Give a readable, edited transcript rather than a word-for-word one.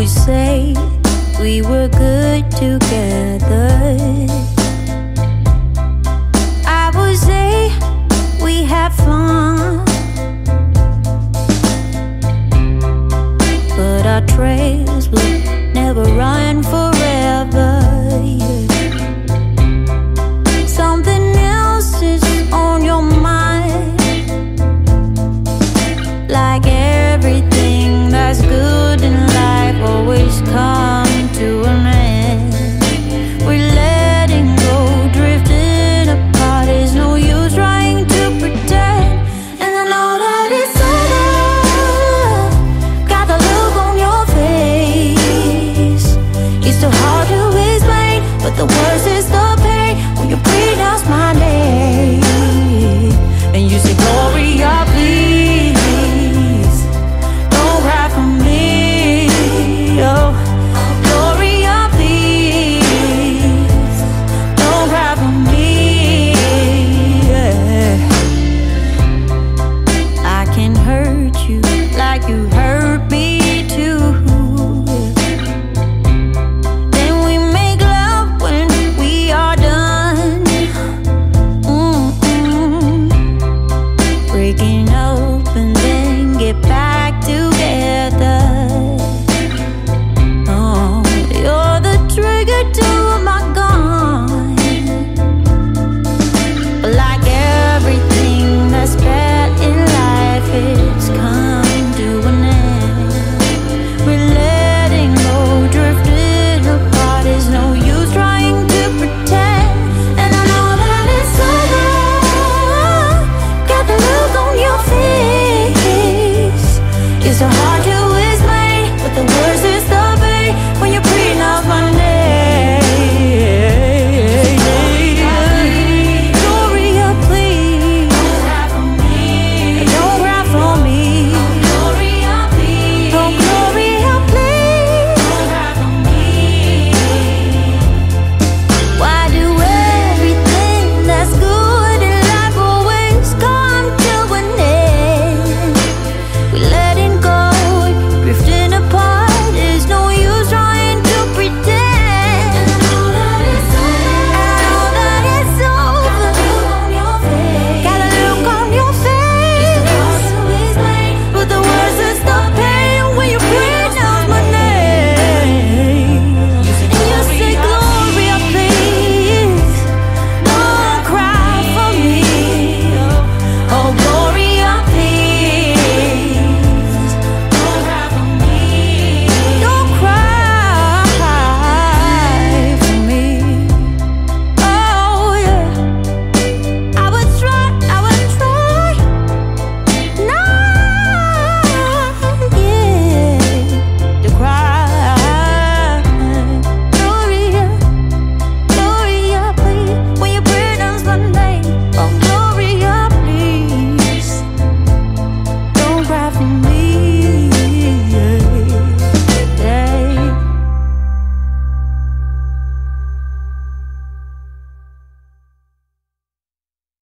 would say we were good together. I would say we had fun, but our trails would never run forever. Yeah. Something else is on your mind, like everything that's good in life always comes to an end. We're letting go, drifting apart. There's no use trying to pretend. And I know that it's over. Got the look on your face. It's too hard to explain, but the worst is the pain when you pronounce my name and you say, Gloria, please don't cry for me. Oh, Gloria, please don't cry for me. Yeah. I can hurt you like you hurt me too. Then we make love when we are done. Breaking up and then get back together. Oh, you're the trigger to my gun. But like everything that's bad in life, it's come to an end. We're letting go, drifting apart. There's no use trying to pretend. And I know that it's over. Got the look on your face. It's so hard to